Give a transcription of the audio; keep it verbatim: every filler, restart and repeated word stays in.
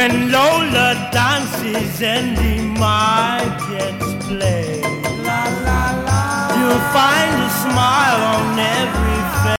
When Lola dances and the markets play, la la la, you'll find a smile on every